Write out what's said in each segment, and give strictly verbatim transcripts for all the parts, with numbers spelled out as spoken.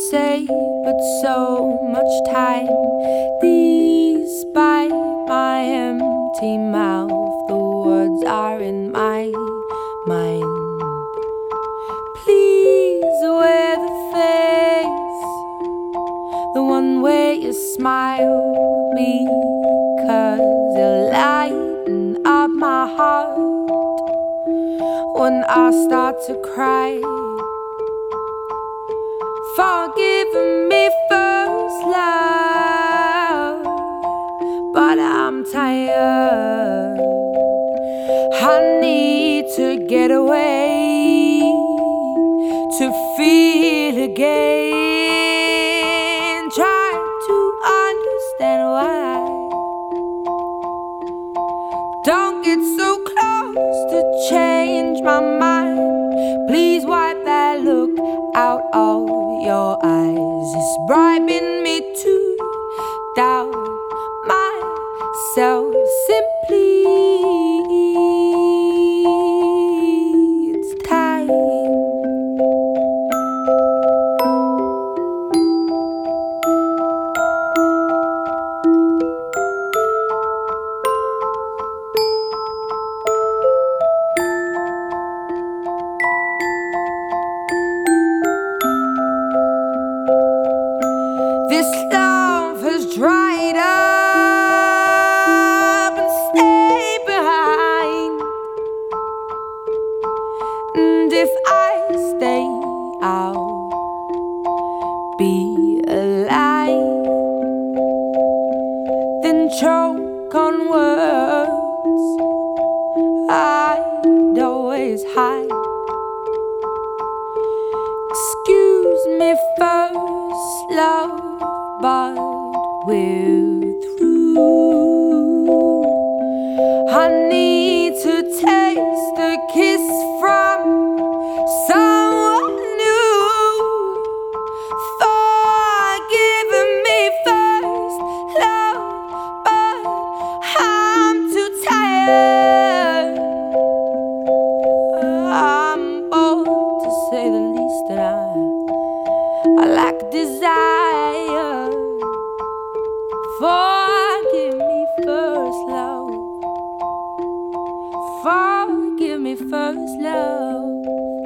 say, but so much time. Despite my empty mouth, the words are in my mind. Please wear the face, the one where you smile, because you lighten up my heart when I start to cry. Forgive me first, love, but I'm tired. I need to get away, to feel again. Try to understand why. Don't get so close to change my mind. Please wipe that look out of your eyes. It's bribing me to doubt myself. Simply, it's time. This love has dried up and stayed behind. And if I stay, I'll be alive. Then choke on words I'd always hide. Excuse me first, love, but we're through. I need to taste the kiss from someone new. Forgive me first, love, but I'm too tired. I'm bold to say the least, and I I lack desire. Forgive me first, love. Forgive me first, love.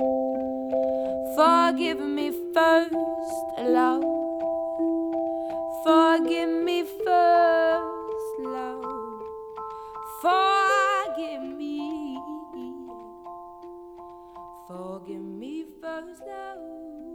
Forgive me first, love. Forgive me first, love. Forgive me. Forgive me first, love.